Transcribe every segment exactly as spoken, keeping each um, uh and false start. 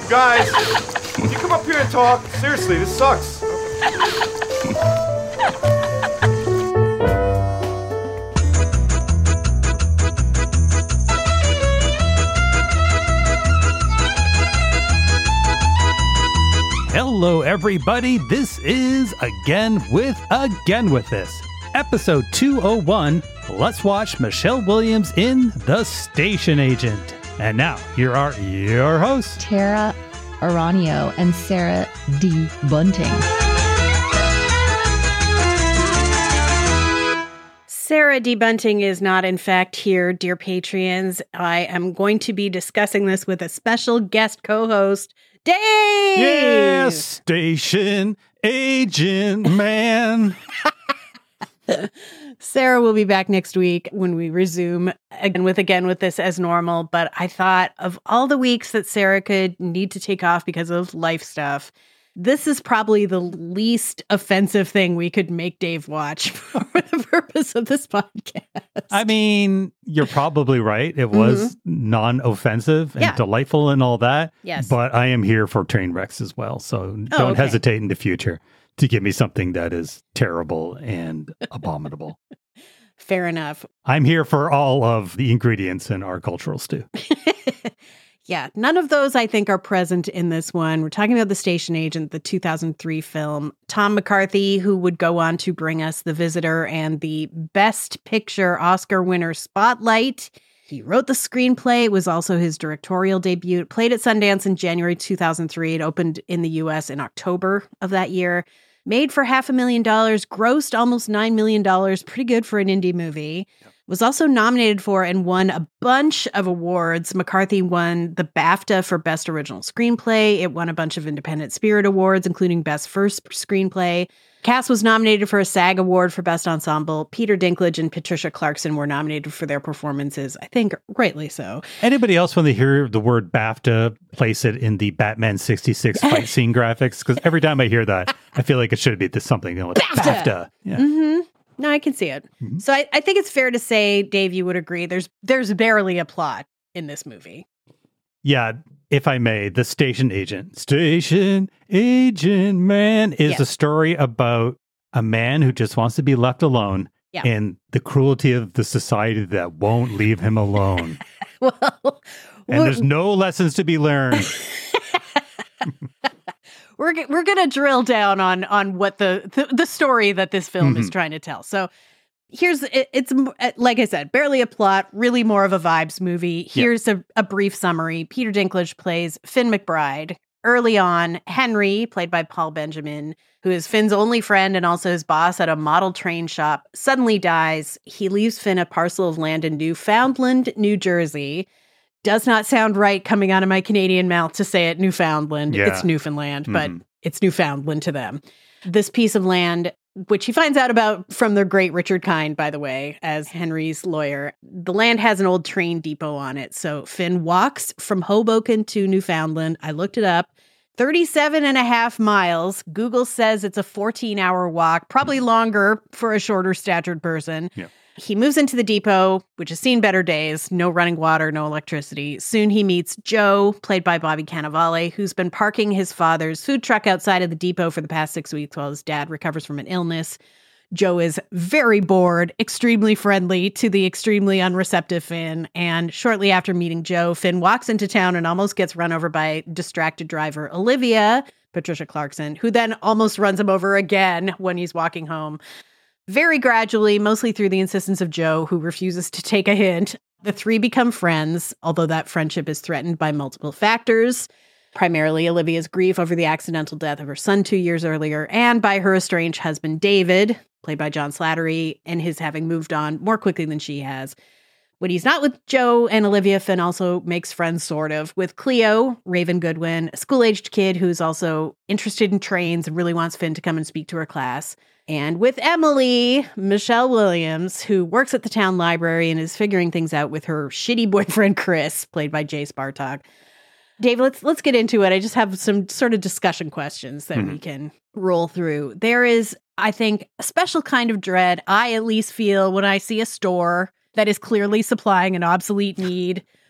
You guys, can you come up here and talk? Seriously, this sucks. Hello, everybody. This is Again with Again with This, episode two oh one. Let's watch Michelle Williams in The Station Agent. And now, here are your hosts, Tara Aranio and Sarah D. Bunting. Sarah D. Bunting is not, in fact, here, dear Patreons. I am going to be discussing this with a special guest co-host, Dave! Yeah, Station Agent Man. Sarah will be back next week when we resume again with again with this as normal. But I thought of all the weeks that Sarah could need to take off because of life stuff, this is probably the least offensive thing we could make Dave watch for the purpose of this podcast. I mean, you're probably right. It was mm-hmm. non-offensive and yeah. delightful and all that. Yes. But I am here for train wrecks as well. So don't oh, okay. hesitate in the future to give me something that is terrible and abominable. Fair enough. I'm here for all of the ingredients in our cultural stew. Yeah, none of those, I think, are present in this one. We're talking about The Station Agent, the two thousand three film. Tom McCarthy, who would go on to bring us The Visitor and the Best Picture Oscar winner Spotlight. He wrote the screenplay. It was also his directorial debut. It played at Sundance in January two thousand three. It opened in the U S in October of that year. Made for half a million dollars, grossed almost nine million dollars. Pretty good for an indie movie. Yep. Was also nominated for and won a bunch of awards. McCarthy won the BAFTA for Best Original Screenplay. It won a bunch of Independent Spirit Awards, including Best First Screenplay. Cast was nominated for a SAG Award for Best Ensemble. Peter Dinklage and Patricia Clarkson were nominated for their performances, I think rightly so. Anybody else, when they hear the word BAFTA, place it in the Batman sixty-six fight scene graphics? Because every time I hear that, I feel like it should be this something. You know, like BAFTA! BAFTA. Yeah. Mm-hmm. No, I can see it. Mm-hmm. So I, I think it's fair to say, Dave, you would agree, there's there's barely a plot in this movie. Yeah, if I may, The Station Agent. Station Agent Man is yeah. a story about a man who just wants to be left alone yeah. and the cruelty of the society that won't leave him alone. well, and there's no lessons to be learned. We're we're gonna drill down on on what the the, the story that this film mm-hmm. is trying to tell. So here's it, it's like I said, barely a plot, really more of a vibes movie. Here's yep. a, a brief summary. Peter Dinklage plays Finn McBride. Early on, Henry, played by Paul Benjamin, who is Finn's only friend and also his boss at a model train shop, suddenly dies. He leaves Finn a parcel of land in Newfoundland, New Jersey. Does not sound right coming out of my Canadian mouth to say it Newfoundland. Yeah. It's Newfoundland, mm-hmm. but it's Newfoundland to them. This piece of land, which he finds out about from the great Richard Kind, by the way, as Henry's lawyer. The land has an old train depot on it. So Finn walks from Hoboken to Newfoundland. I looked it up. thirty-seven and a half miles. Google says it's a fourteen hour walk, probably longer for a shorter statured person. Yeah. He moves into the depot, which has seen better days, no running water, no electricity. Soon he meets Joe, played by Bobby Cannavale, who's been parking his father's food truck outside of the depot for the past six weeks while his dad recovers from an illness. Joe is very bored, extremely friendly to the extremely unreceptive Finn. And shortly after meeting Joe, Finn walks into town and almost gets run over by distracted driver Olivia, Patricia Clarkson, who then almost runs him over again when he's walking home. Very gradually, mostly through the insistence of Joe, who refuses to take a hint, the three become friends, although that friendship is threatened by multiple factors, primarily Olivia's grief over the accidental death of her son two years earlier, and by her estranged husband, David, played by John Slattery, and his having moved on more quickly than she has. When he's not with Joe and Olivia, Finn also makes friends, sort of, with Cleo, Raven Goodwin, a school-aged kid who's also interested in trains and really wants Finn to come and speak to her class. And with Emily, Michelle Williams, who works at the town library and is figuring things out with her shitty boyfriend, Chris, played by Jace Bartok. Dave, let's let's get into it. I just have some sort of discussion questions that mm-hmm. we can roll through. There is, I think, a special kind of dread I at least feel when I see a store that is clearly supplying an obsolete need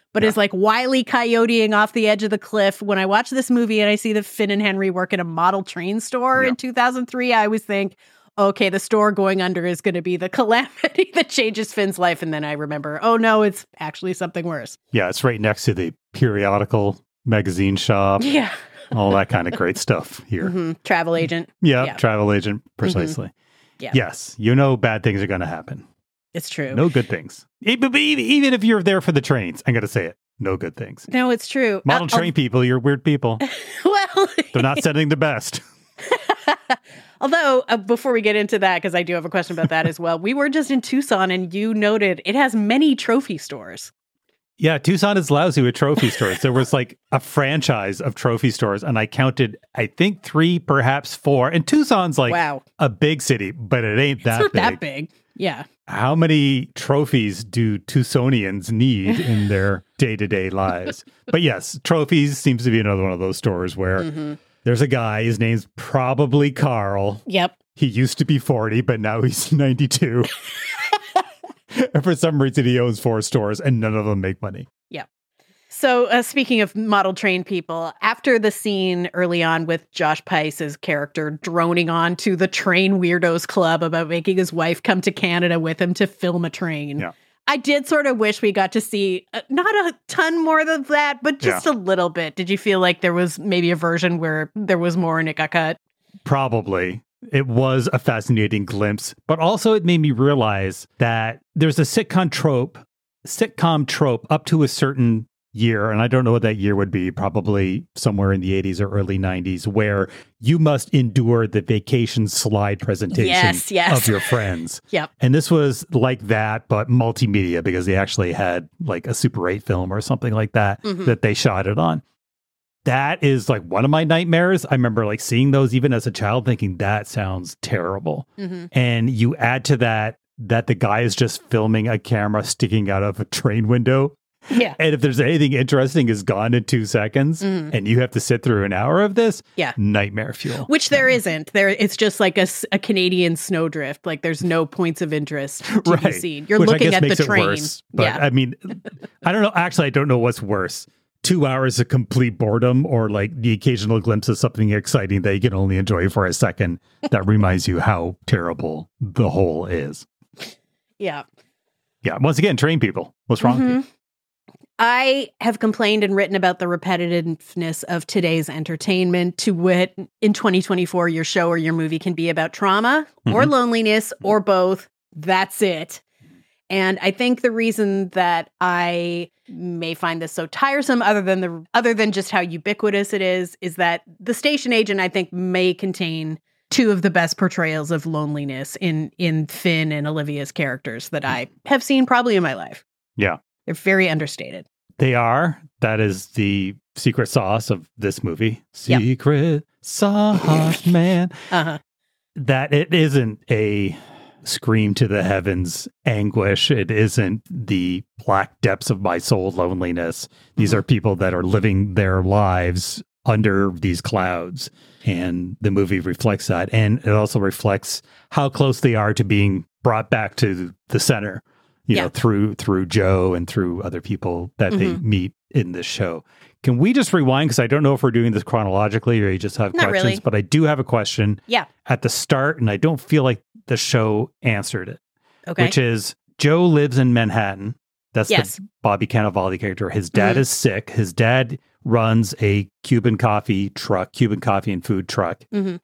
but Yeah. is like wily coyoteing off the edge of the cliff. When I watch this movie and I see that Finn and Henry work at a model train store Yeah. in two thousand three, I always think, okay, the store going under is going to be the calamity that changes Finn's life. And then I remember, oh no, it's actually something worse. Yeah, it's right next to the periodical magazine shop, Yeah. all that kind of great stuff here. hmm Travel agent. Yeah, Yeah. travel agent, precisely. Yeah. Yes, you know bad things are going to happen. It's true. No good things. Even, even if you're there for the trains, I'm going to say it. No good things. No, it's true. Model Uh, train people, you're weird people. Well, They're not sending the best. although uh, before we get into that, because I do have a question about that as well, we were just in Tucson and you noted it has many trophy stores. Yeah, Tucson is lousy with trophy stores. There was like a franchise of trophy stores, and I counted, I think, three, perhaps four. And Tucson's like Wow. a big city, but it ain't that It's not big. that big. Yeah. How many trophies do Tucsonians need in their day-to-day lives? But yes, trophies seems to be another one of those stores where hmm there's a guy, his name's probably Carl. Yep. He used to be forty, but now he's ninety-two. And for some reason, he owns four stores, and none of them make money. So, uh, speaking of model train people, after the scene early on with Josh Pice's character droning on to the Train Weirdos Club about making his wife come to Canada with him to film a train, Yeah. I did sort of wish we got to see uh, not a ton more than that, but just a little bit. Did you feel like there was maybe a version where there was more and it got cut? Probably. It was a fascinating glimpse, but also it made me realize that there's a sitcom trope, sitcom trope up to a certain year, and I don't know what that year would be, probably somewhere in the eighties or early nineties, where you must endure the vacation slide presentation Yes, yes. of your friends. Yep. And this was like that, but multimedia, because they actually had like a Super eight film or something like that Mhm. that they shot it on. That is like one of my nightmares. I remember like seeing those even as a child thinking that sounds terrible. hmm And you add to that that the guy is just filming a camera sticking out of a train window. Yeah. And if there's anything interesting is gone in two seconds Mhm. and you have to sit through an hour of this, Yeah. nightmare fuel. Which there isn't. There, it's just like a, s- a Canadian snowdrift. Like there's no points of interest to be Right. seen. You're Which I looking guess at the makes it train. worse. But yeah. I mean, I don't know. Actually, I don't know what's worse. Two hours of complete boredom or like the occasional glimpse of something exciting that you can only enjoy for a second that reminds you how terrible the whole is. yeah. Yeah. Once again, train people. What's wrong with you? Mhm. I have complained and written about the repetitiveness of today's entertainment, to wit, in twenty twenty-four, your show or your movie can be about trauma or Mhm. loneliness or both. That's it. And I think the reason that I may find this so tiresome, other than the other than just how ubiquitous it is, is that The Station Agent, I think, may contain two of the best portrayals of loneliness in in Finn and Olivia's characters that I have seen probably in my life. Yeah. They're very understated. They are. That is the secret sauce of this movie. Yep. Secret sauce, man. Uh-huh. That it isn't a scream to the heavens anguish. It isn't the black depths of my soul loneliness. These Mhm. are people that are living their lives under these clouds. And the movie reflects that. And it also reflects how close they are to being brought back to the center, you Yeah. know, through through Joe and through other people that they Mhm. meet in this show. Can we just rewind? Because I don't know if we're doing this chronologically or you just have Not questions, really. but I do have a question Yeah. at the start, and I don't feel like the show answered it, Okay. which is Joe lives in Manhattan. That's Yes. the Bobby Cannavale character. His dad Mhm. is sick. His dad runs a Cuban coffee truck, Cuban coffee and food truck. Mhm.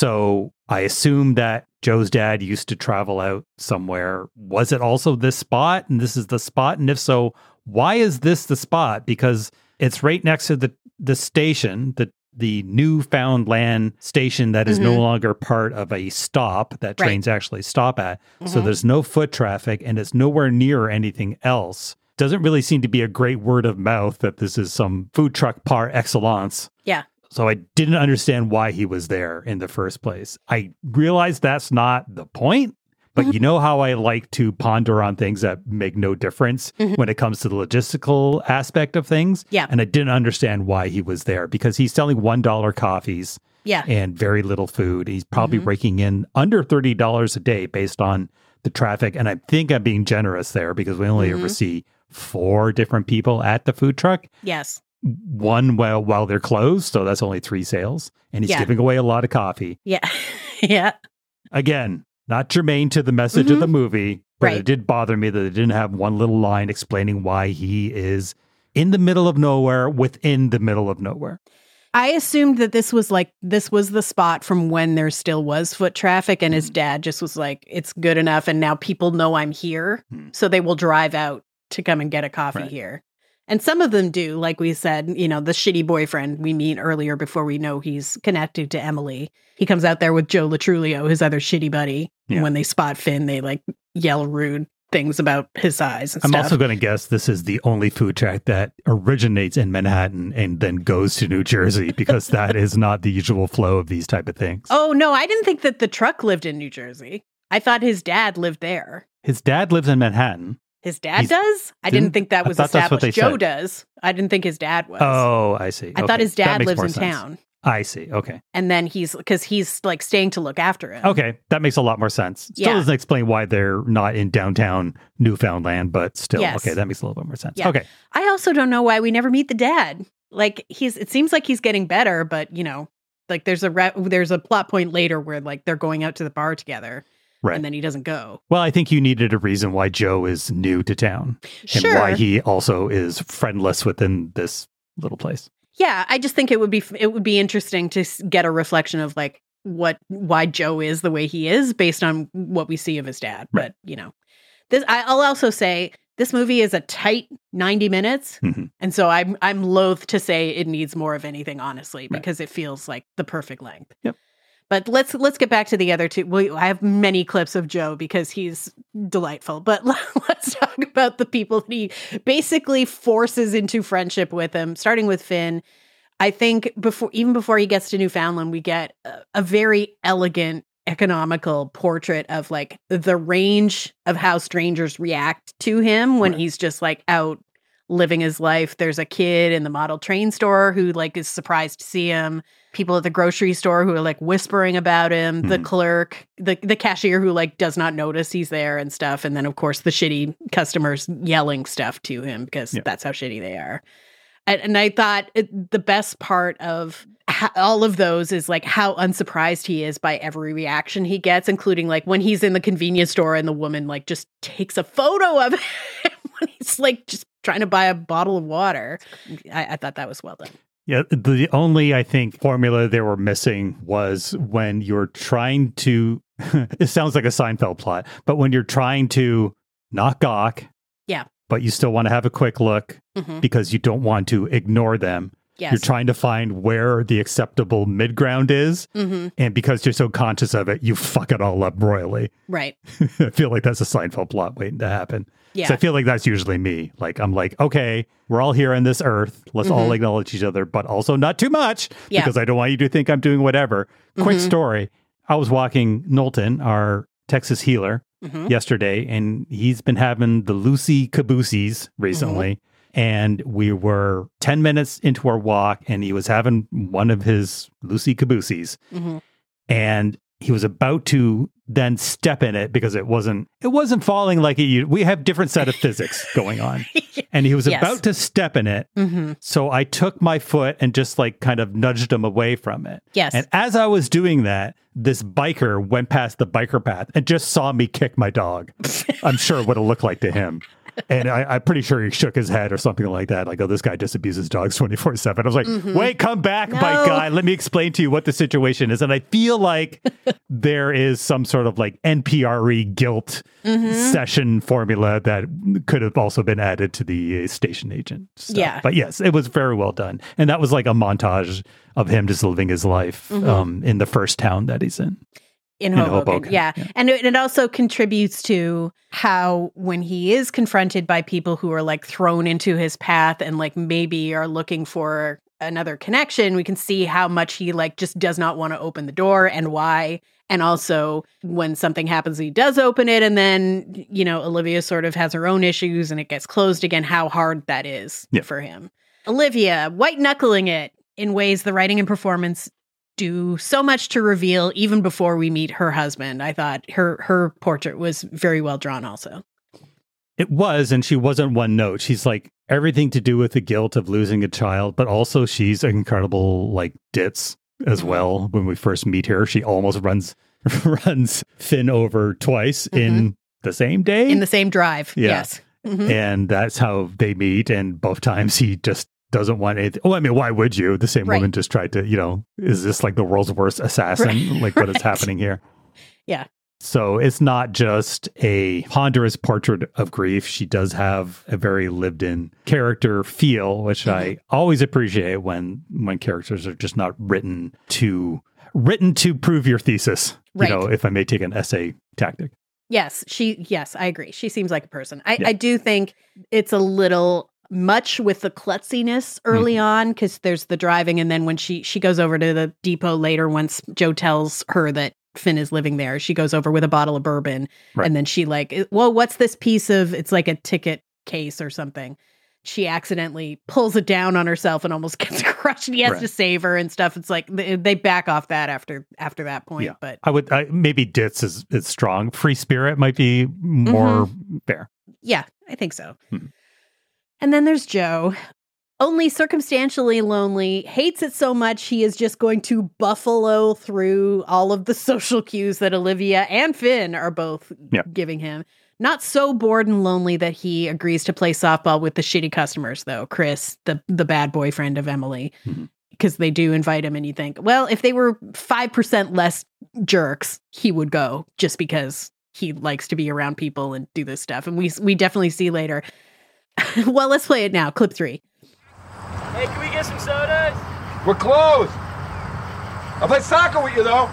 So I assume that Joe's dad used to travel out somewhere. Was it also this spot? And this is the spot? And if so, why is this the spot? Because it's right next to the, the station, the the Newfoundland station that is no Mhm. longer part of a stop that Right. trains actually stop at. So Mhm. there's no foot traffic and it's nowhere near anything else. Doesn't really seem to be a great word of mouth that this is some food truck par excellence. Yeah. So I didn't understand why he was there in the first place. I realized that's not the point, but Mhm. you know how I like to ponder on things that make no difference Mhm. when it comes to the logistical aspect of things. Yeah. And I didn't understand why he was there because he's selling one dollar coffees Yeah. and very little food. He's probably Mhm. raking in under thirty dollars a day based on the traffic. And I think I'm being generous there because we only ever Mhm. see four different people at the food truck. Yes. One while while they're closed, so that's only three sales. And he's Yeah. giving away a lot of coffee. Yeah. Yeah. Again, not germane to the message Mhm. of the movie, but Right. it did bother me that it didn't have one little line explaining why he is in the middle of nowhere within the middle of nowhere. I assumed that this was like, this was the spot from when there still was foot traffic, and Mm. his dad just was like, it's good enough. And now people know I'm here. Mm. So they will drive out to come and get a coffee Right. here. And some of them do, like we said, you know, the shitty boyfriend we meet earlier before we know he's connected to Emily. He comes out there with Joe Latrulio, his other shitty buddy. Yeah. And when they spot Finn, they like yell rude things about his size and I'm stuff. also going to guess this is the only food truck that originates in Manhattan and then goes to New Jersey, because that is not the usual flow of these type of things. Oh, no, I didn't think that the truck lived in New Jersey. I thought his dad lived there. His dad lives in Manhattan. His dad He's- does? I didn't didn't- think that I was thought that's what established. they Joe said. does. I didn't think his dad was. Oh, I see. I Okay. thought his That dad makes lives more in sense. town. I see. Okay. And then he's, because he's like staying to look after him. Okay. That makes a lot more sense. Still Yeah. doesn't explain why they're not in downtown Newfoundland, but still. Yes. Okay. That makes a little bit more sense. Yeah. Okay. I also don't know why we never meet the dad. Like he's, it seems like he's getting better, but you know, like there's a re- there's a plot point later where like they're going out to the bar together, Right. and then he doesn't go. Well, I think you needed a reason why Joe is new to town and Sure. why he also is friendless within this little place. Yeah, I just think it would be it would be interesting to s- get a reflection of like what why Joe is the way he is based on what we see of his dad. Right. But you know, this I, I'll also say this movie is a tight ninety minutes, Mhm. and so I'm I'm loath to say it needs more of anything, honestly, Right. because it feels like the perfect length. Yep. But let's let's get back to the other two. We, I have many clips of Joe because he's delightful. But let's talk about the people that he basically forces into friendship with him, starting with Finn. I think before even before he gets to Newfoundland, we get a, a very elegant, economical portrait of like the range of how strangers react to him when Right. he's just like out living his life. There's a kid in the model train store who like is surprised to see him. People at the grocery store who are like whispering about him, the Mhm. clerk, the the cashier who like does not notice he's there and stuff. And then of course the shitty customers yelling stuff to him because Yeah. that's how shitty they are. And, and I thought it, the best part of ha- all of those is like how unsurprised he is by every reaction he gets, including like when he's in the convenience store and the woman like just takes a photo of him when he's like just trying to buy a bottle of water. I, I thought that was well done. Yeah, the only, I think, formula they were missing was when you're trying to, it sounds like a Seinfeld plot, but when you're trying to not gawk, Yeah. but you still want to have a quick look Mhm. because you don't want to ignore them. Yes. You're trying to find where the acceptable mid ground is. hmm And because you're so conscious of it, you fuck it all up royally. Right. I feel like that's a Seinfeld plot waiting to happen. Yeah. So I feel like that's usually me. Like, I'm like, okay, we're all here on this earth. Let's all Mhm. acknowledge each other, but also not too much Yeah. because I don't want you to think I'm doing whatever. Quick Mhm. story. I was walking Knowlton, our Texas healer, Mhm. yesterday, and he's been having the Lucy Cabooses recently. Mm-hmm. And we were ten minutes into our walk, and he was having one of his Lucy Cabooses. Mhm. And he was about to then step in it because it wasn't it wasn't falling like it u- we have different set of physics going on, and he was Yes. about to step in it. hmm So I took my foot and just like kind of nudged him away from it. Yes. And as I was doing that, this biker went past the biker path and just saw me kick my dog. I'm sure what it looked like to him. And I, I'm pretty sure he shook his head or something like that. Like, oh, this guy just abuses dogs twenty-four seven. I was like, wait, come back, No. bike guy. Let me explain to you what the situation is. And I feel like there is some sort of like N P R E guilt session formula that could have also been added to the uh, station agent stuff. Yeah. But yes, it was very well done. And that was like a montage of him just living his life um, in the first town that he's in. in in Hoboken. Hoboken, Yeah. yeah. And it, it also contributes to how when he is confronted by people who are like thrown into his path and like maybe are looking for another connection, we can see how much he like just does not want to open the door and why. And also when something happens, he does open it. And then, you know, Olivia sort of has her own issues and it gets closed again, how hard that is Yeah. for him. Olivia white knuckling it in ways the writing and performance do so much to reveal even before we meet her husband. I thought her her portrait was very well drawn also. It was, and she wasn't one note. She's like everything to do with the guilt of losing a child, but also she's an incredible like ditz as well. When we first meet her, she almost runs runs Finn over twice mm-hmm. in the same day. In the same drive, yeah. yes. Mm-hmm. And that's how they meet, and both times he just doesn't want anything. Oh, I mean, why would you? The same right. woman just tried to, you know, is this like the world's worst assassin? Right. Like what right. is happening here? Yeah. So it's not just a ponderous portrait of grief. She does have a very lived-in character feel, which mm-hmm. I always appreciate when when characters are just not written to written to prove your thesis. Right. You know, if I may take an essay tactic. Yes, she. Yes, I agree. She seems like a person. I, Yeah. I do think it's a little much with the klutziness early Mhm. on because there's the driving, and then when she she goes over to the depot later, once Joe tells her that Finn is living there, she goes over with a bottle of bourbon, Right. and then she like, well, what's this piece of? It's like a ticket case or something. She accidentally pulls it down on herself and almost gets crushed. And he has Right. to save her and stuff. It's like they, they back off that after after that point. Yeah. But I would I, maybe ditz is, is strong. Free spirit might be more fair. yeah, I think so. Hmm. And then there's Joe, only circumstantially lonely, hates it so much he is just going to buffalo through all of the social cues that Olivia and Finn are both Yeah. giving him. Not so bored and lonely that he agrees to play softball with the shitty customers, though, Chris, the, the bad boyfriend of Emily, because Mhm. they do invite him and you think, well, if they were five percent less jerks, he would go just because he likes to be around people and do this stuff. And we we definitely see later. Well, let's play it now. Clip three. Hey, can we get some sodas? We're closed. I'll play soccer with you, though.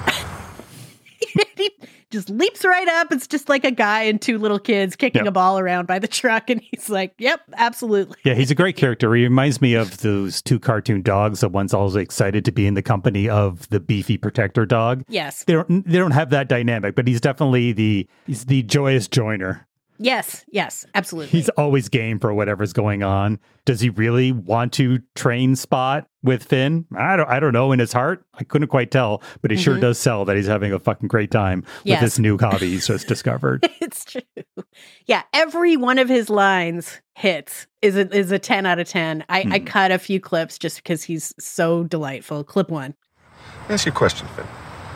He just leaps right up. It's just like a guy and two little kids kicking Yeah. a ball around by the truck. And he's like, yep, absolutely. Yeah, he's a great character. He reminds me of those two cartoon dogs. The one's always excited to be in the company of the beefy protector dog. Yes. They don't they don't have that dynamic, but he's definitely the he's the joyous joiner. Yes. Yes. Absolutely. He's always game for whatever's going on. Does he really want to train Spot with Finn? I don't I don't know in his heart. I couldn't quite tell, but he sure Mhm. does sell that he's having a fucking great time with Yes. this new hobby he's just discovered. It's true. Yeah, every one of his lines hits is a, is a ten out of ten. I, I Mhm. cut a few clips just because he's so delightful. Clip one. Let me ask you a question, Finn.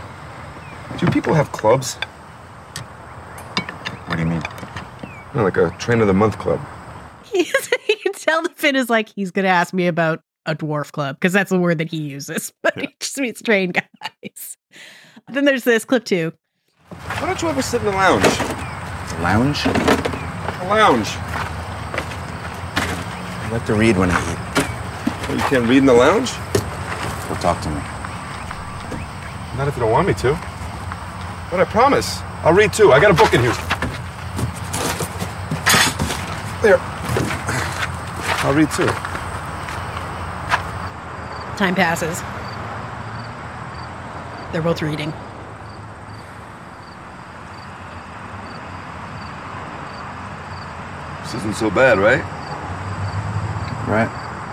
Do people have clubs? What do you mean? You know, like a train of the month club. He's, you can tell the Finn is like, he's going to ask me about a dwarf club because that's the word that he uses. But Yeah. he just means train guys. Then there's this clip two. Why don't you ever sit in the lounge? The lounge? The lounge. I like to read when I eat. Oh, you can't read in the lounge? Well, talk to me. Not if you don't want me to. But I promise. I'll read too. I got a book in here. There. I'll read too. Time passes. They're both reading. This isn't so bad, right? Right.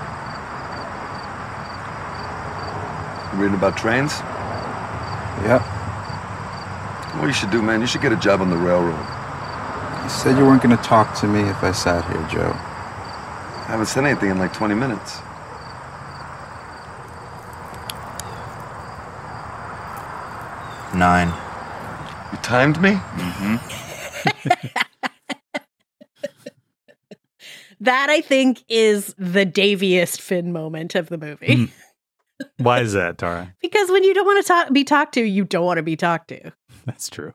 You reading about trains? Yep. What you should do, man, you should get a job on the railroad. You said you weren't going to talk to me if I sat here, Joe. I haven't said anything in like twenty minutes. Nine. You timed me? That, I think, is the Daviest Finn moment of the movie. Mm. Why is that, Tara? Because when you don't want to talk, be talked to, you don't want to be talked to. That's true.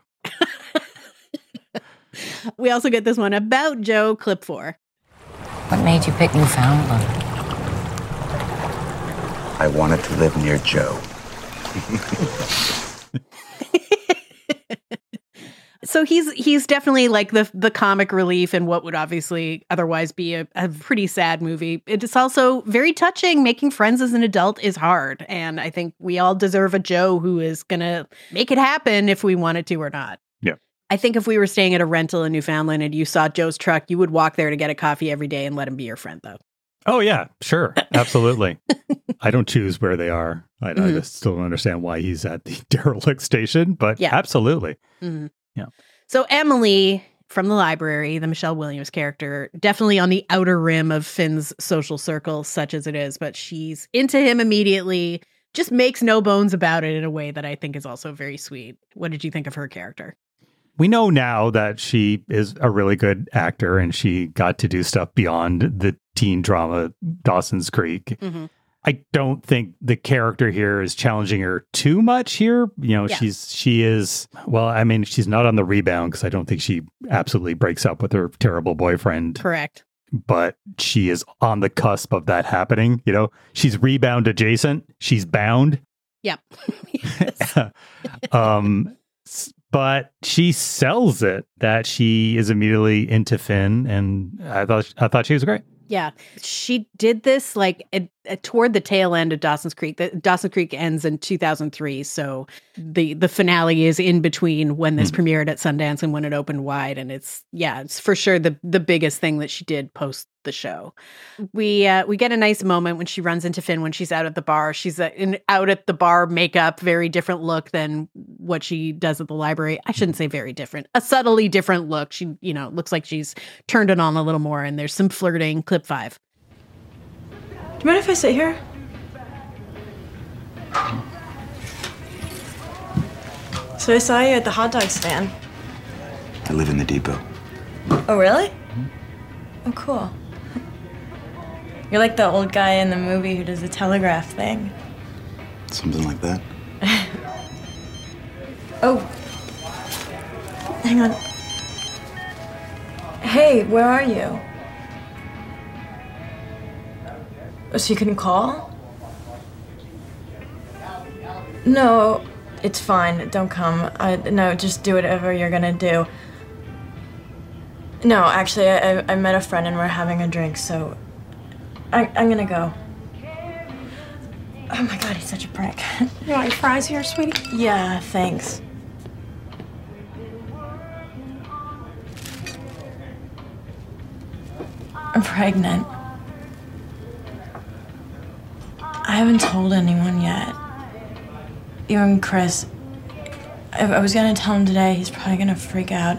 We also get this one about Joe, clip four. What made you pick Newfoundland? I wanted to live near Joe. So he's he's definitely like the the comic relief in what would obviously otherwise be a, a pretty sad movie. It's also very touching. Making friends as an adult is hard. And I think we all deserve a Joe who is going to make it happen if we wanted to or not. Yeah. I think if we were staying at a rental in Newfoundland and you saw Joe's truck, you would walk there to get a coffee every day and let him be your friend, though. Oh, yeah, sure. Absolutely. I don't choose where they are. I, Mhm. I just still don't understand why he's at the derelict station, but Yeah. absolutely. Mm-hmm. Yeah. So Emily from the library, the Michelle Williams character, definitely on the outer rim of Finn's social circle, such as it is, but she's into him immediately, just makes no bones about it in a way that I think is also very sweet. What did you think of her character? We know now that she is a really good actor and she got to do stuff beyond the teen drama Dawson's Creek. Mm-hmm. I don't think the character here is challenging her too much here. You know, Yeah. she's, she is, well, I mean, she's not on the rebound because I don't think she absolutely breaks up with her terrible boyfriend, Correct. but she is on the cusp of that happening. You know, she's rebound adjacent. She's bound. Yep. um, s- but she sells it that she is immediately into Finn. And I thought, I thought she was great. Yeah, she did this like at, at, toward the tail end of Dawson's Creek. The, Dawson's Creek ends in two thousand three, so the the finale is in between when this mm. premiered at Sundance and when it opened wide. And it's yeah, it's for sure the the biggest thing that she did post the show. We uh, we get a nice moment when she runs into Finn when she's out at the bar. She's uh, in out at the bar makeup, very different look than what she does at the library. I shouldn't say very different, a subtly different look. She you know looks like she's turned it on a little more, and there's some flirting. Clip five. Do you mind if I sit here? So I saw you at the hot dog stand. I live in the depot. Oh, really? Mm-hmm. Oh, cool. You're like the old guy in the movie who does the telegraph thing. Something like that. Oh. Hang on. Hey, where are you? Oh, so you couldn't call? No, it's fine. Don't come. I, no, just do whatever you're gonna do. No, actually, I, I met a friend and we're having a drink, so I, I'm gonna go. Oh my god, he's such a prick. You want your fries here, sweetie? Yeah, thanks. I'm pregnant. I haven't told anyone yet. Even Chris. I, I was gonna tell him today. He's probably gonna freak out.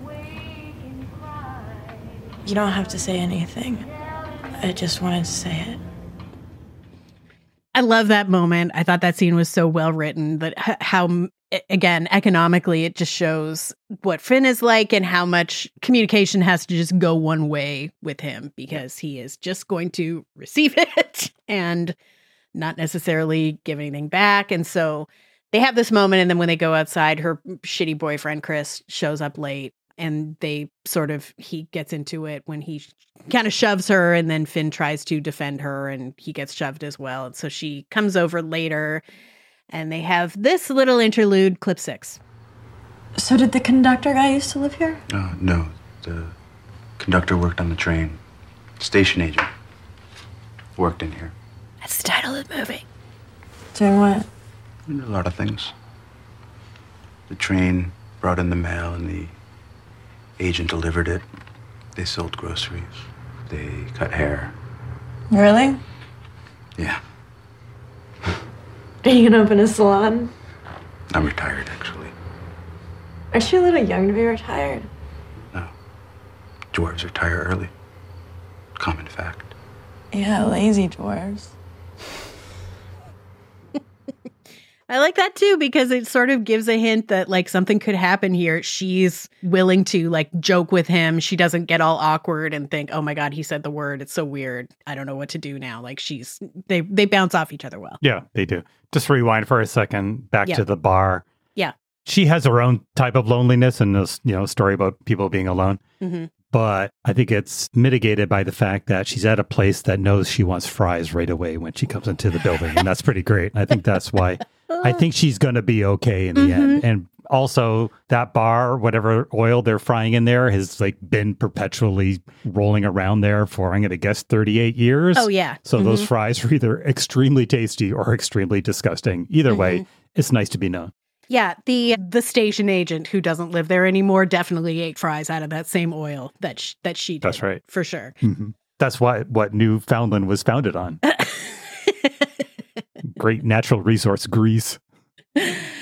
You don't have to say anything. I just wanted to say it. I love that moment. I thought that scene was so well written that how, again, economically, it just shows what Finn is like and how much communication has to just go one way with him because he is just going to receive it and not necessarily give anything back. And so they have this moment, and then when they go outside, her shitty boyfriend, Chris, shows up late. And they sort of, he gets into it when he kind of shoves her, and then Finn tries to defend her and he gets shoved as well. And so she comes over later and they have this little interlude, clip six. So did the conductor guy used to live here? Uh, no, the conductor worked on the train. Station agent. Worked in here. That's the title of the movie. Doing what? A lot of things. The train brought in the mail and the agent delivered it. They sold groceries. They cut hair. Really? Yeah. Are you gonna open a salon? I'm retired, actually. Aren't you a little young to be retired? No. Dwarves retire early. Common fact. Yeah, lazy dwarves. I like that too, because it sort of gives a hint that like something could happen here. She's willing to like joke with him. She doesn't get all awkward and think, oh my God, he said the word. It's so weird. I don't know what to do now. Like she's, they, they bounce off each other well. Yeah, they do. Just rewind for a second back Yeah. to the bar. Yeah. She has her own type of loneliness and this, you know, story about people being alone. Mm-hmm. But I think it's mitigated by the fact that she's at a place that knows she wants fries right away when she comes into the building. And that's pretty great. I think that's why I think she's going to be okay in the Mm-hmm. end. And also that bar, whatever oil they're frying in there has like been perpetually rolling around there for, I'm going to guess, thirty-eight years. Oh, yeah. So Mm-hmm. those fries are either extremely tasty or extremely disgusting. Either Mm-hmm. way, it's nice to be known. Yeah, the the station agent who doesn't live there anymore definitely ate fries out of that same oil that sh- that she did. That's right. For sure. Mm-hmm. That's why what Newfoundland was founded on. Great natural resource, grease.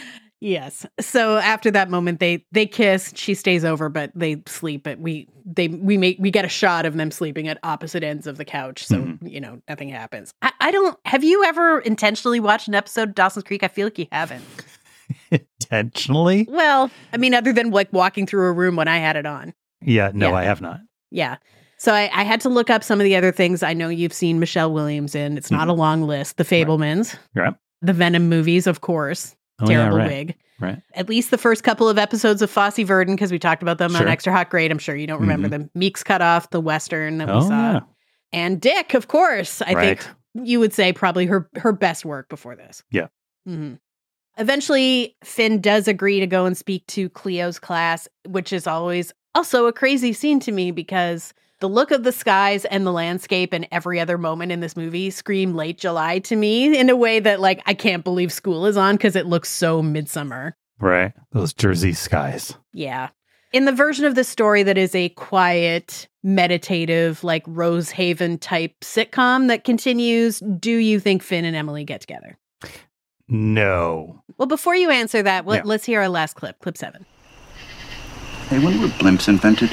Yes. So after that moment, they they kiss. She stays over, but they sleep. But we they we make we get a shot of them sleeping at opposite ends of the couch. So mm-hmm. you know nothing happens. I, I don't. Have you ever intentionally watched an episode of Dawson's Creek? I feel like you haven't. Intentionally? Well, I mean, other than like walking through a room when I had it on. Yeah. No, yeah. I have not. Yeah. So I, I had to look up some of the other things I know you've seen Michelle Williams in. It's not mm-hmm. a long list. The Fabelmans. Right. The Venom movies, of course. Oh, Terrible yeah, right. wig. Right. At least the first couple of episodes of Fosse Verdon, because we talked about them sure. on Extra Hot Grade. I'm sure you don't remember mm-hmm. them. Meek's Cut Off, the Western that we oh, saw. Yeah. And Dick, of course. I right. think you would say probably her, her best work before this. Yeah. Mm-hmm. Eventually, Finn does agree to go and speak to Cleo's class, which is always also a crazy scene to me because the look of the skies and the landscape and every other moment in this movie scream late July to me in a way that, like, I can't believe school is on because it looks so midsummer. Right. Those Jersey skies. Yeah. In the version of the story that is a quiet, meditative, like Rosehaven type sitcom that continues, do you think Finn and Emily get together? No. Well, before you answer that, let, yeah. let's hear our last clip, clip seven. Hey, when were blimps invented?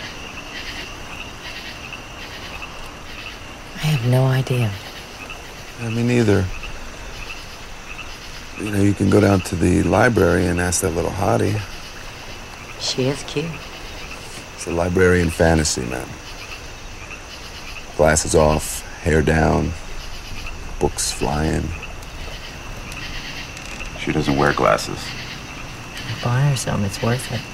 I have no idea. I mean, neither. You know, you can go down to the library and ask that little hottie. She is cute. It's a librarian fantasy, man. Glasses off, hair down, books flying. She doesn't wear glasses. Buy her some, it's worth it.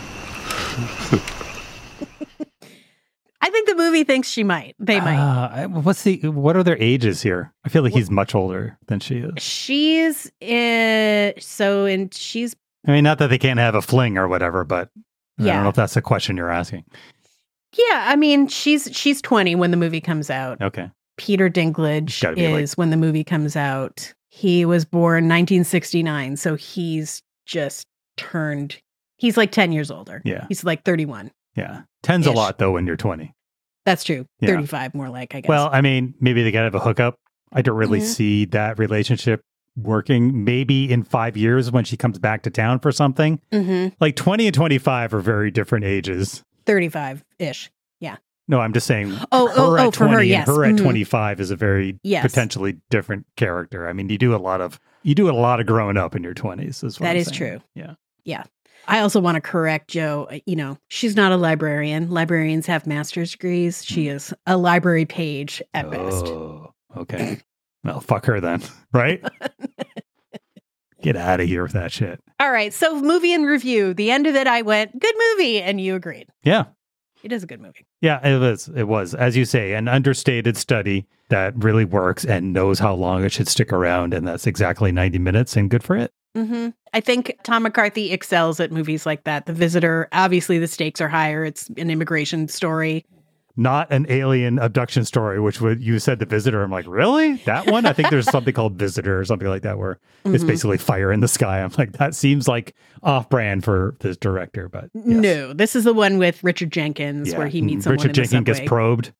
I think the movie thinks she might. They might. Uh, what's the? What are their ages here? I feel like he's much older than she is. She's in, so, and she's. I mean, not that they can't have a fling or whatever, but yeah. I don't know if that's the question you're asking. Yeah, I mean, she's she's twenty when the movie comes out. Okay. Peter Dinklage is like... when the movie comes out. He was born nineteen sixty-nine, so he's just turned. He's like ten years older. Yeah. He's like thirty-one. Yeah. ten's a lot, though, when you're twenty. That's true. Yeah. thirty-five more like, I guess. Well, I mean, maybe they got to have a hookup. I don't really mm-hmm. see that relationship working. Maybe in five years when she comes back to town for something. Mm-hmm. Like twenty and twenty-five are very different ages. thirty-five-ish. Yeah. No, I'm just saying oh, her oh, at oh, for twenty her, yes. and her at mm-hmm. twenty-five is a very yes. potentially different character. I mean, you do a lot of you do a lot of growing up in your twenties. Is what that I'm is saying. true. Yeah. Yeah. I also want to correct Joe. You know, she's not a librarian. Librarians have master's degrees. She is a library page at oh, best. Oh, okay. Well, fuck her then, right? Get out of here with that shit. All right. So, movie and review. The end of it, I went, good movie. And you agreed. Yeah. It is a good movie. Yeah, it was. It was, as you say, an understated study that really works and knows how long it should stick around. And that's exactly ninety minutes and good for it. Mm-hmm. I think Tom McCarthy excels at movies like that. The Visitor, obviously the stakes are higher. It's an immigration story. Not an alien abduction story, which would you said The Visitor. I'm like, really? That one? I think there's something called Visitor or something like that where mm-hmm. it's basically fire in the sky. I'm like, that seems like off-brand for this director, but yes. No, this is the one with Richard Jenkins yeah. where he meets someone Richard in the Jenkins subway. gets probed.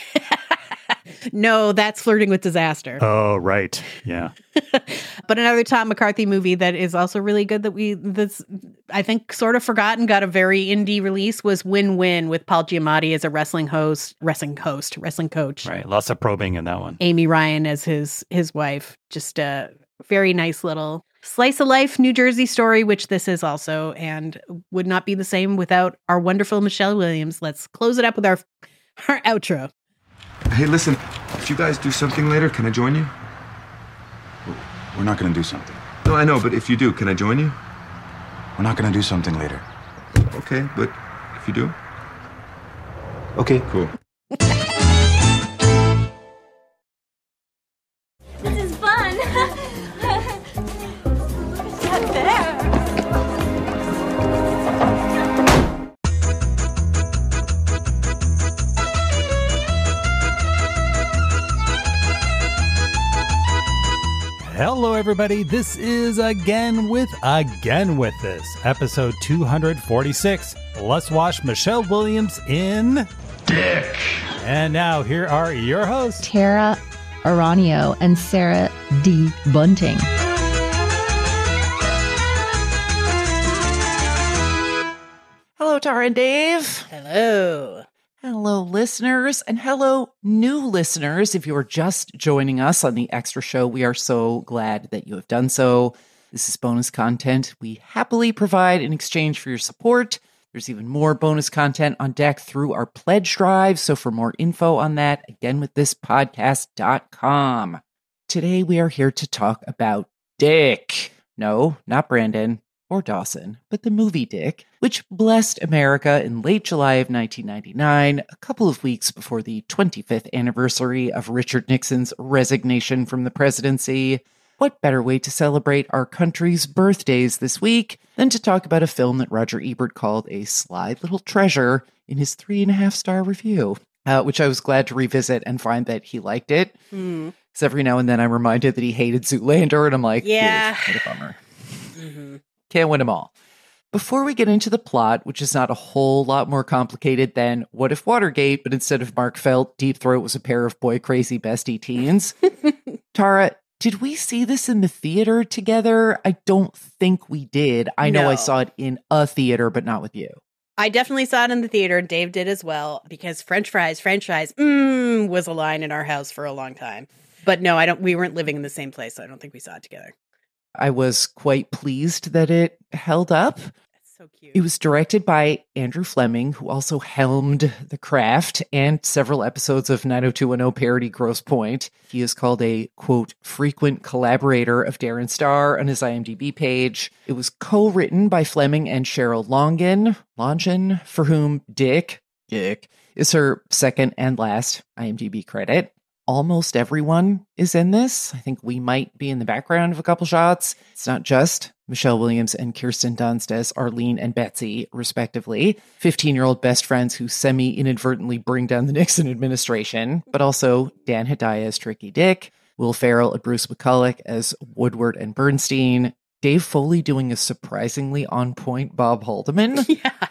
No, that's Flirting with Disaster. Oh, right. Yeah. But another Tom McCarthy movie that is also really good that we, that's, I think, sort of forgotten, got a very indie release was Win Win with Paul Giamatti as a wrestling host, wrestling host, wrestling coach. Right. Lots of probing in that one. Amy Ryan as his his wife. Just a very nice little slice of life New Jersey story, which this is also, and would not be the same without our wonderful Michelle Williams. Let's close it up with our our outro. Hey, listen, if you guys do something later, can I join you? We're not gonna do something. No, I know, but if you do, can I join you? We're not gonna do something later. Okay, but if you do? Okay. Cool. This is fun. What's that there? Hello, everybody. This is Again with Again with This, episode two forty-six. Let's watch Michelle Williams in Dick. And now here are your hosts, Tara Aranio and Sarah D. Bunting. Tara and Dave. Hello. Hello, listeners, and hello, new listeners. If you are just joining us on the Extra Show, we are so glad that you have done so. This is bonus content we happily provide in exchange for your support. There's even more bonus content on deck through our pledge drive. So for more info on that, again with this podcast dot com. Today we are here to talk about Dick. No, not Brandon or Dawson, but the movie Dick, which blessed America in late July of nineteen ninety-nine, a couple of weeks before the twenty-fifth anniversary of Richard Nixon's resignation from the presidency. What better way to celebrate our country's birthdays this week than to talk about a film that Roger Ebert called a sly little treasure in his three and a half star review, uh, which I was glad to revisit and find that he liked it. Because Mm. every now and then I'm reminded that he hated Zoolander, and I'm like, Yeah. "Dude, what a bummer." Mm-hmm. Can't win them all. Before we get into the plot, which is not a whole lot more complicated than What If Watergate, but instead of Mark Felt, Deep Throat was a pair of boy crazy bestie teens. Tara, did we see this in the theater together? I don't think we did. I know No. I saw it in a theater, but not with you. I definitely saw it in the theater. Dave did as well, because French fries, French fries, mmm, was a line in our house for a long time. But no, I don't. We weren't living in the same place, so I don't think we saw it together. I was quite pleased that it held up. That's so cute. It was directed by Andrew Fleming, who also helmed The Craft and several episodes of nine oh two one oh parody Grosse Pointe. He is called a, quote, frequent collaborator of Darren Star on his IMDb page. It was co-written by Fleming and Cheryl Longin, Longin, for whom Dick, Dick, is her second and last IMDb credit. Almost everyone is in this. I think we might be in the background of a couple shots. It's not just Michelle Williams and Kirsten Dunst as Arlene and Betsy, respectively, fifteen-year-old best friends who semi-inadvertently bring down the Nixon administration, but also Dan Hedaya as Tricky Dick, Will Ferrell and Bruce McCulloch as Woodward and Bernstein, Dave Foley doing a surprisingly on-point Bob Haldeman. Yeah.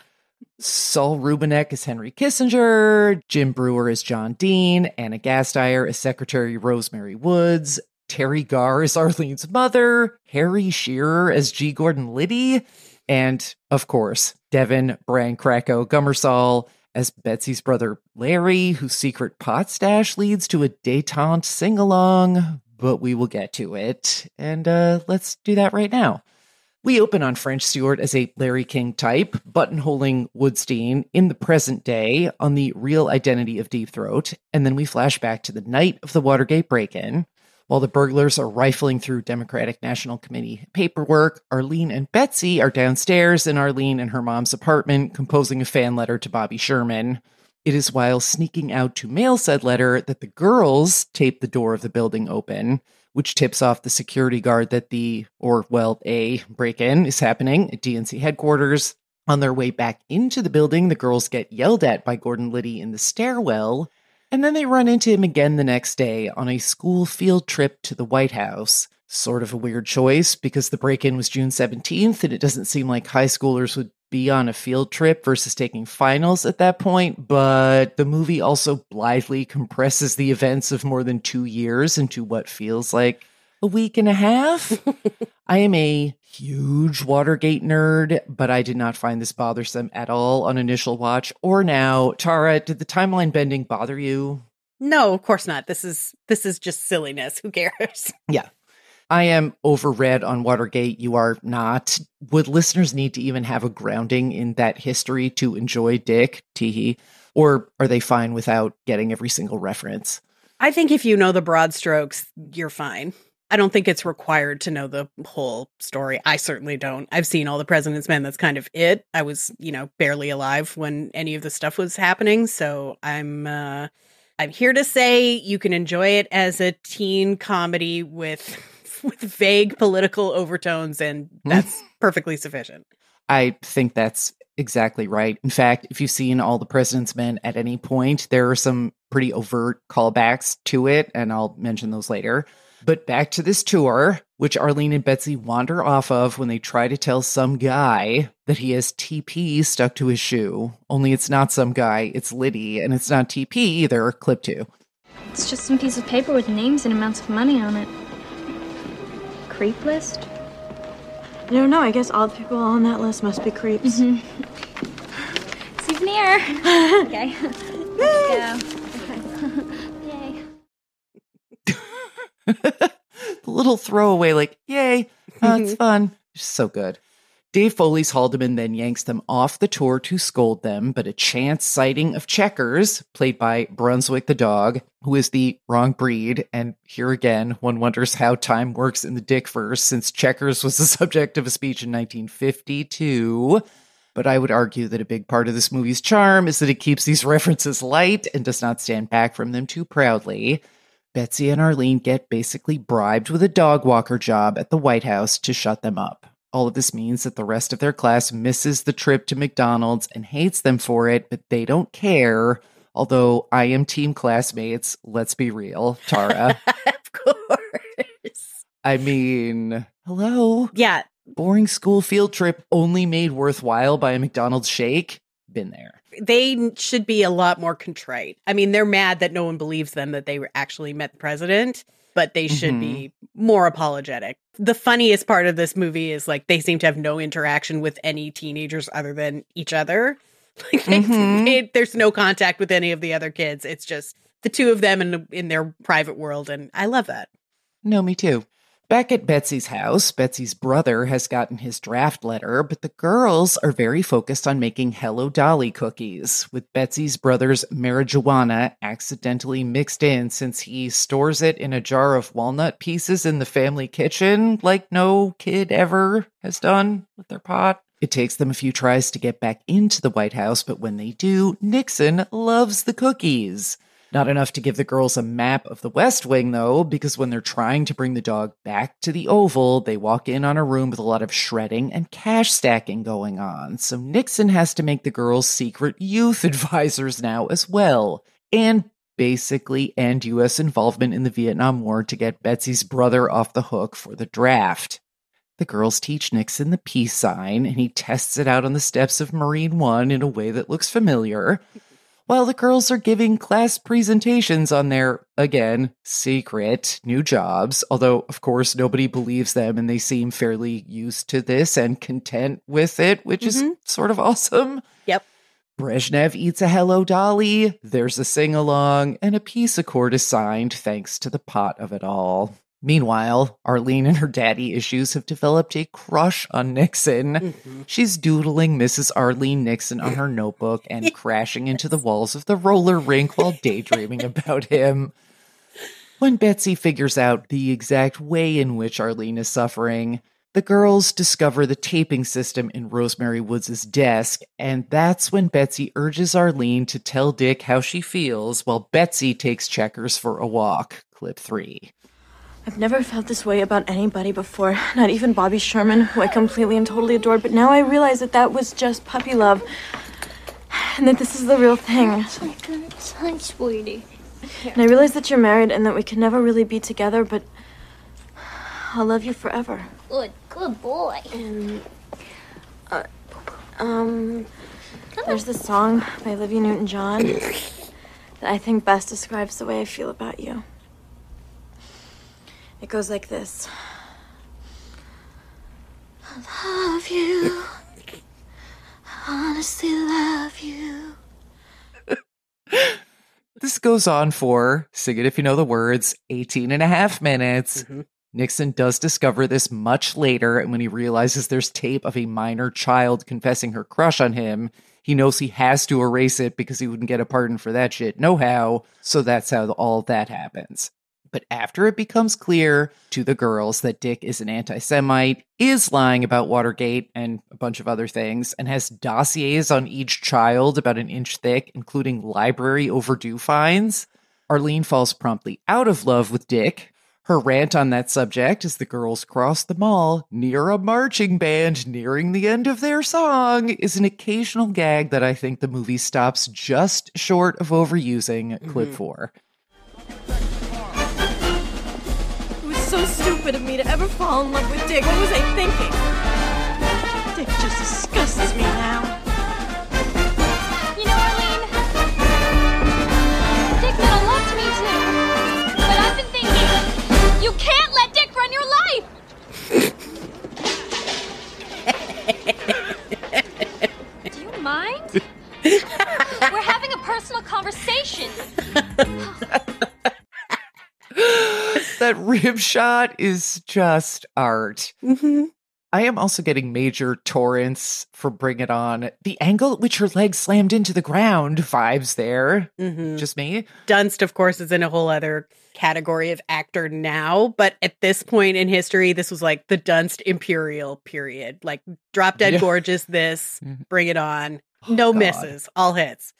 Saul Rubinek as Henry Kissinger, Jim Brewer as John Dean, Anna Gasteyer as Secretary Rosemary Woods, Terry Garr as Arlene's mother, Harry Shearer as G. Gordon Liddy, and, of course, Devin Brian Krakow Gummersall as Betsy's brother Larry, whose secret pot stash leads to a detente sing-along, but we will get to it. And uh, let's do that right now. We open on French Stewart as a Larry King type, buttonholing Woodstein in the present day on the real identity of Deep Throat, and then we flash back to the night of the Watergate break-in. While the burglars are rifling through Democratic National Committee paperwork, Arlene and Betsy are downstairs in Arlene and her mom's apartment composing a fan letter to Bobby Sherman. It is while sneaking out to mail said letter that the girls tape the door of the building open, which tips off the security guard that the, or well, a break-in is happening at D N C headquarters. On their way back into the building, the girls get yelled at by Gordon Liddy in the stairwell, and then they run into him again the next day on a school field trip to the White House. Sort of a weird choice, because the break-in was June seventeenth, and it doesn't seem like high schoolers would be on a field trip versus taking finals at that point, but the movie also blithely compresses the events of more than two years into what feels like a week and a half. I am a huge Watergate nerd, but I did not find this bothersome at all on initial watch or now. Tara, did the timeline bending bother you? No, of course not. This is this is just silliness. Who cares? Yeah. I am overread on Watergate. You are not. Would listeners need to even have a grounding in that history to enjoy Dick, teehee? Or are they fine without getting every single reference? I think if you know the broad strokes, you're fine. I don't think it's required to know the whole story. I certainly don't. I've seen All the President's Men. That's kind of it. I was, you know, barely alive when any of the stuff was happening. So I'm, uh, I'm here to say you can enjoy it as a teen comedy with, with vague political overtones, and that's perfectly sufficient. I think that's exactly right. In fact, if you've seen All the President's Men at any point, there are some pretty overt callbacks to it, and I'll mention those later. But back to this tour, which Arlene and Betsy wander off of when they try to tell some guy that he has T P stuck to his shoe. Only it's not some guy, it's Liddy, and it's not T P either, clip two. It's just some piece of paper with names and amounts of money on it. Creep list? I don't know. I guess all the people on that list must be creeps. Mm-hmm. here. Okay. Let's go. Yay. The little throwaway, like, yay, oh, it's fun. Just so good. Dave Foley's Haldeman then yanks them off the tour to scold them, but a chance sighting of Checkers, played by Brunswick the dog, who is the wrong breed, and here again, one wonders how time works in the Dickverse, since Checkers was the subject of a speech in nineteen fifty-two. But I would argue that a big part of this movie's charm is that it keeps these references light and does not stand back from them too proudly. Betsy and Arlene get basically bribed with a dog walker job at the White House to shut them up. All of this means that the rest of their class misses the trip to McDonald's and hates them for it, but they don't care. Although I am team classmates, let's be real, Tara. Of course. I mean, hello? Yeah. Boring school field trip only made worthwhile by a McDonald's shake? Been there. They should be a lot more contrite. I mean, they're mad that no one believes them that they actually met the president, but they should mm-hmm. be more apologetic. The funniest part of this movie is like they seem to have no interaction with any teenagers other than each other. Like they, mm-hmm. they, there's no contact with any of the other kids. It's just the two of them in in their private world, and I love that. No, me too. Back at Betsy's house, Betsy's brother has gotten his draft letter, but the girls are very focused on making Hello Dolly cookies, with Betsy's brother's marijuana accidentally mixed in since he stores it in a jar of walnut pieces in the family kitchen, like no kid ever has done with their pot. It takes them a few tries to get back into the White House, but when they do, Nixon loves the cookies. Not enough to give the girls a map of the West Wing, though, because when they're trying to bring the dog back to the Oval, they walk in on a room with a lot of shredding and cash stacking going on. So Nixon has to make the girls secret youth advisors now as well. And basically end U S involvement in the Vietnam War to get Betsy's brother off the hook for the draft. The girls teach Nixon the peace sign, and he tests it out on the steps of Marine One in a way that looks familiar. While the girls are giving class presentations on their, again, secret new jobs, although, of course, nobody believes them and they seem fairly used to this and content with it, which mm-hmm. is sort of awesome. Yep. Brezhnev eats a Hello Dolly, there's a sing-along, and a peace accord is signed thanks to the pot of it all. Meanwhile, Arlene and her daddy issues have developed a crush on Nixon. Mm-hmm. She's doodling Missus Arlene Nixon on her notebook and crashing into the walls of the roller rink while daydreaming about him. When Betsy figures out the exact way in which Arlene is suffering, the girls discover the taping system in Rosemary Woods' desk, and that's when Betsy urges Arlene to tell Dick how she feels while Betsy takes Checkers for a walk. Clip three. I've never felt this way about anybody before, not even Bobby Sherman, who I completely and totally adored, but now I realize that that was just puppy love, and that this is the real thing. Hi, sweetie. And I realize that you're married and that we can never really be together, but I'll love you forever. Good, good boy. And, uh, um, there's this song by Olivia Newton-John that I think best describes the way I feel about you. It goes like this. I love you. I honestly love you. This goes on for, sing it if you know the words, eighteen and a half minutes. Mm-hmm. Nixon does discover this much later, and when he realizes there's tape of a minor child confessing her crush on him, he knows he has to erase it because he wouldn't get a pardon for that shit no how, so that's how all that happens. But after it becomes clear to the girls that Dick is an anti-Semite, is lying about Watergate and a bunch of other things, and has dossiers on each child about an inch thick, including library overdue fines, Arlene falls promptly out of love with Dick. Her rant on that subject as the girls cross the mall near a marching band nearing the end of their song is an occasional gag that I think the movie stops just short of overusing. Mm-hmm. Clip four. So stupid of me to ever fall in love with Dick. What was I thinking? Dick just disgusts me now. You know, Arlene, Dick meant a lot to me too. But I've been thinking, you can't let Dick run your life. Do you mind? rib shot is just art. Mm-hmm. I am also getting major Torrance for Bring It On. The angle at which her leg slammed into the ground vibes there. Mm-hmm. Just me. Dunst, of course, is in a whole other category of actor now. But at this point in history, this was like the Dunst Imperial period. Like Drop Dead Yeah. Gorgeous, this, Bring It On. No Oh, God. misses, all hits.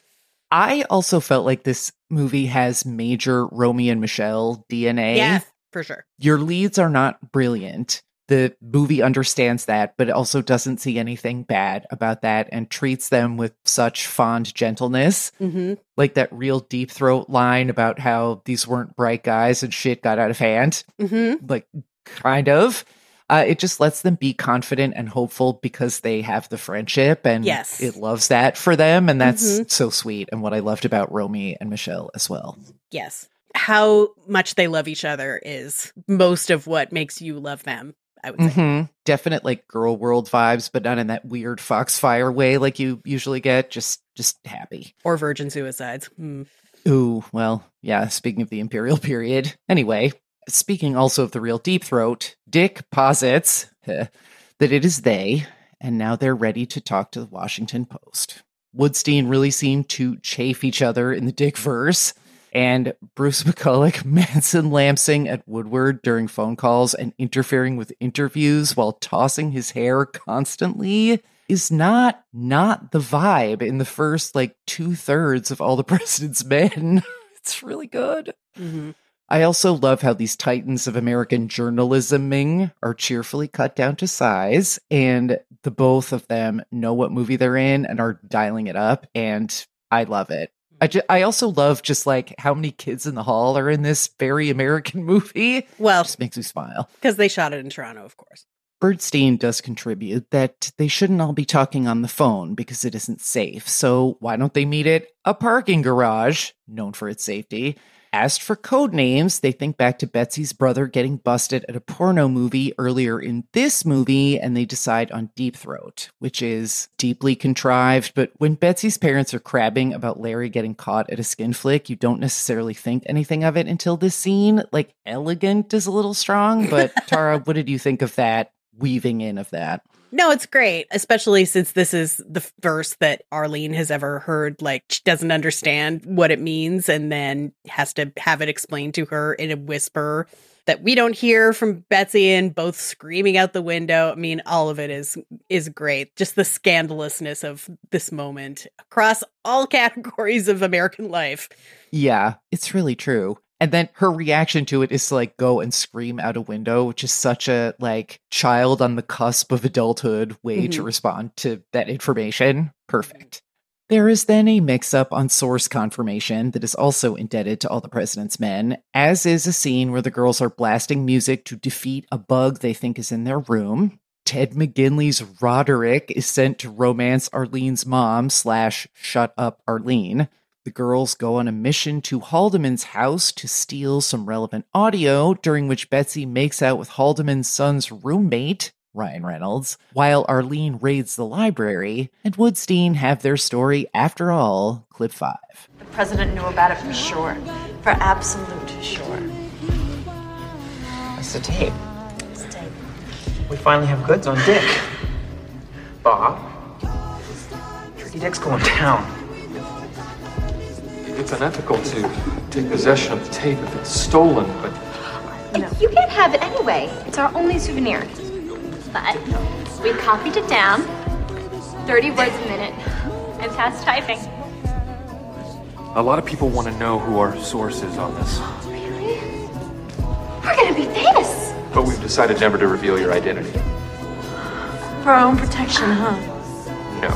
I also felt like this movie has major Romy and Michelle D N A. Yeah, for sure. Your leads are not brilliant. The movie understands that, but it also doesn't see anything bad about that and treats them with such fond gentleness. Mm-hmm. Like that real deep throat line about how these weren't bright guys and shit got out of hand. Mm-hmm. Like, kind of. Uh, it just lets them be confident and hopeful because they have the friendship, and Yes. it loves that for them. And that's Mhm. so sweet. And what I loved about Romy and Michelle as well. Yes. How much they love each other is most of what makes you love them, I would say. Mm-hmm. Definite like girl world vibes, but not in that weird Foxfire way like you usually get. Just, just happy. Or virgin suicides. Mm. Ooh, well, yeah. Speaking of the Imperial period, anyway. Speaking also of the real deep throat, Dick posits that it is they, and now they're ready to talk to the Washington Post. Woodstein really seemed to chafe each other in the Dick verse, and Bruce McCulloch Manson Lampsing at Woodward during phone calls and interfering with interviews while tossing his hair constantly is not not the vibe in the first like two thirds of All the President's Men. It's really good. Mm-hmm. I also love how these titans of American journalisming are cheerfully cut down to size, and the both of them know what movie they're in and are dialing it up, and I love it. I, ju- I also love just like how many kids in the hall are in this very American movie. Well, Just makes me smile. because they shot it in Toronto, of course. Birdstein does contribute that they shouldn't all be talking on the phone because it isn't safe. So why don't they meet at a parking garage, known for its safety? Asked for code names, they think back to Betsy's brother getting busted at a porno movie earlier in this movie, and they decide on Deep Throat, which is deeply contrived. But when Betsy's parents are crabbing about Larry getting caught at a skin flick, you don't necessarily think anything of it until this scene. Like, elegant is a little strong, but Tara, what did you think of that weaving in of that? No, it's great, especially since this is the verse that Arlene has ever heard. Like, she doesn't understand what it means and then has to have it explained to her in a whisper that we don't hear from Betsy, and both screaming out the window. I mean, all of it is is great. Just the scandalousness of this moment across all categories of American life. Yeah, it's really true. And then her reaction to it is to like go and scream out a window, which is such a like child on the cusp of adulthood way to Mhm. respond to that information. Perfect. There is then a mix-up on source confirmation that is also indebted to All the President's Men, as is a scene where the girls are blasting music to defeat a bug they think is in their room. Ted McGinley's Roderick is sent to romance Arlene's mom slash shut up Arlene. The girls go on a mission to Haldeman's house to steal some relevant audio, during which Betsy makes out with Haldeman's son's roommate, Ryan Reynolds, while Arlene raids the library, and Woodstein have their story after all. Clip five. The president knew about it for sure. For absolute sure. That's the tape. It's tape. We finally have goods on Dick. Bob, Tricky Dick's going down. It's unethical to take possession of the tape if it's stolen, but You can't have it anyway. It's our only souvenir. But we copied it down, thirty words a minute, and fast typing. a lot of people want to know who our source is on this. Really? We're gonna be famous. But we've decided never to reveal your identity. For our own protection, huh? No.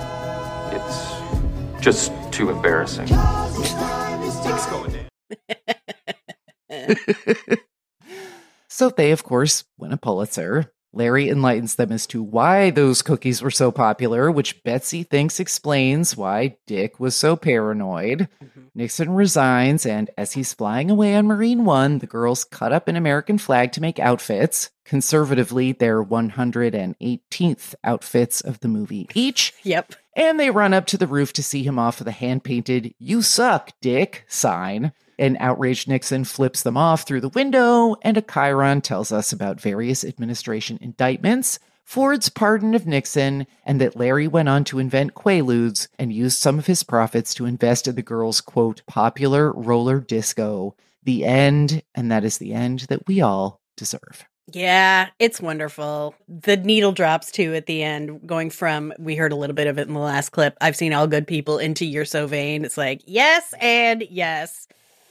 It's just too embarrassing. Dick's going down. So they, of course, win a Pulitzer. Larry enlightens them as to why those cookies were so popular, which Betsy thinks explains why Dick was so paranoid. Mm-hmm. Nixon resigns, and as he's flying away on Marine One, the girls cut up an American flag to make outfits. Conservatively, their one hundred eighteenth outfits of the movie each. Yep. And they run up to the roof to see him off with a hand-painted "You suck, Dick" sign. An outraged Nixon flips them off through the window, and a chyron tells us about various administration indictments, Ford's pardon of Nixon, and that Larry went on to invent Quaaludes and used some of his profits to invest in the girls' quote, popular roller disco. The end, and that is the end that we all deserve. Yeah, it's wonderful. The needle drops too at the end, going from, we heard a little bit of it in the last clip, I've seen all good people, into You're So Vain. It's like, yes and yes.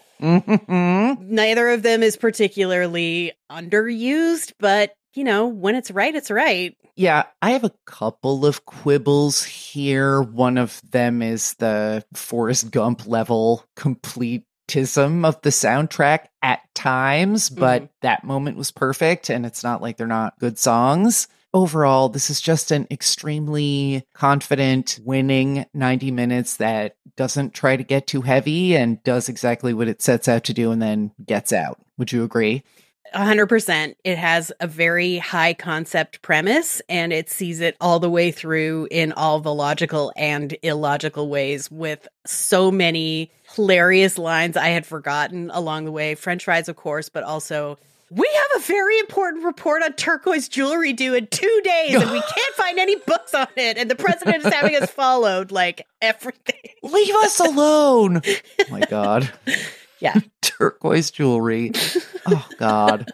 Mm-hmm. Neither of them is particularly underused, but, you know, when it's right, it's right. Yeah, I have a couple of quibbles here. One of them is the Forrest Gump level complete of the soundtrack at times, but mm-hmm. that moment was perfect, and it's not like they're not good songs. Overall, this is just an extremely confident, winning ninety minutes that doesn't try to get too heavy and does exactly what it sets out to do and then gets out. Would you agree? A hundred percent. It has a very high concept premise, and it sees it all the way through in all the logical and illogical ways, with so many hilarious lines I had forgotten along the way. French fries, of course, but also, we have a very important report on turquoise jewelry due in two days, and we can't find any books on it, and the president is having us followed, like everything. Leave us alone. Oh my God. Yeah. Turquoise jewelry. Oh, God.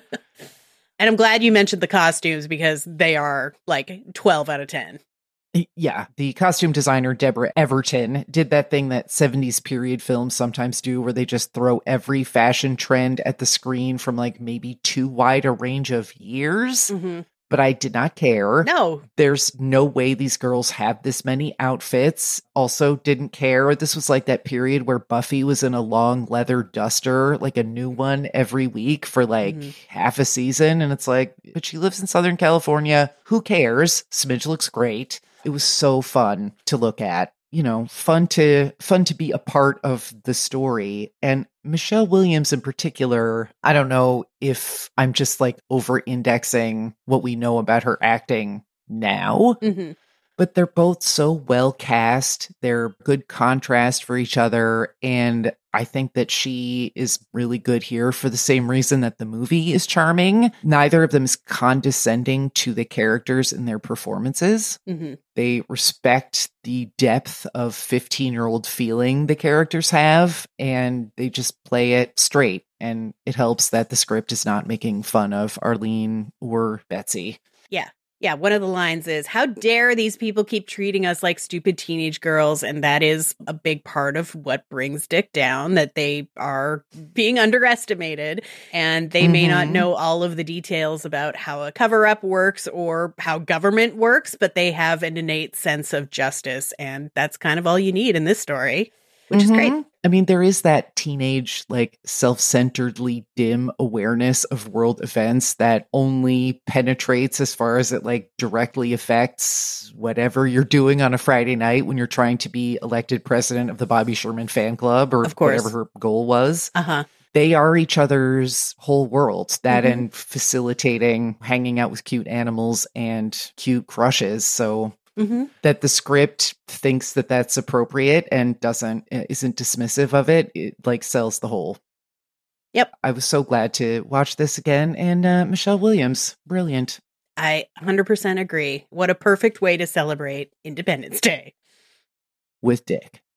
And I'm glad you mentioned the costumes, because they are like twelve out of ten. Yeah. The costume designer, Deborah Everton, did that thing that seventies period films sometimes do, where they just throw every fashion trend at the screen from like maybe too wide a range of years. Mm-hmm. But I did not care. No. There's no way these girls have this many outfits. Also didn't care. This was like that period where Buffy was in a long leather duster, like a new one every week for like mm-hmm. half a season. And it's like, but she lives in Southern California. Who cares? Smidge looks great. It was so fun to look at. You know, fun to fun to be a part of the story. And Michelle Williams in particular, I don't know if I'm just like over-indexing what we know about her acting now, mm-hmm. but they're both so well cast. They're good contrast for each other. And I think that she is really good here for the same reason that the movie is charming. Neither of them is condescending to the characters in their performances. Mm-hmm. They respect the depth of fifteen-year-old feeling the characters have, and they just play it straight. And it helps that the script is not making fun of Arlene or Betsy. Yeah. Yeah, one of the lines is, how dare these people keep treating us like stupid teenage girls? And that is a big part of what brings Dick down, that they are being underestimated, and they mm-hmm. may not know all of the details about how a cover-up works or how government works, but they have an innate sense of justice, and that's kind of all you need in this story, which mm-hmm. is great. I mean, there is that teenage, like, self-centeredly dim awareness of world events that only penetrates as far as it, like, directly affects whatever you're doing on a Friday night when you're trying to be elected president of the Bobby Sherman fan club or whatever her goal was. Uh-huh. They are each other's whole world, that mm-hmm. and facilitating hanging out with cute animals and cute crushes. So... Mm-hmm. that the script thinks that that's appropriate and doesn't, isn't dismissive of it, it like sells the whole. Yep. I was so glad to watch this again. And uh, Michelle Williams, brilliant. I one hundred percent agree. What a perfect way to celebrate Independence Day. With Dick.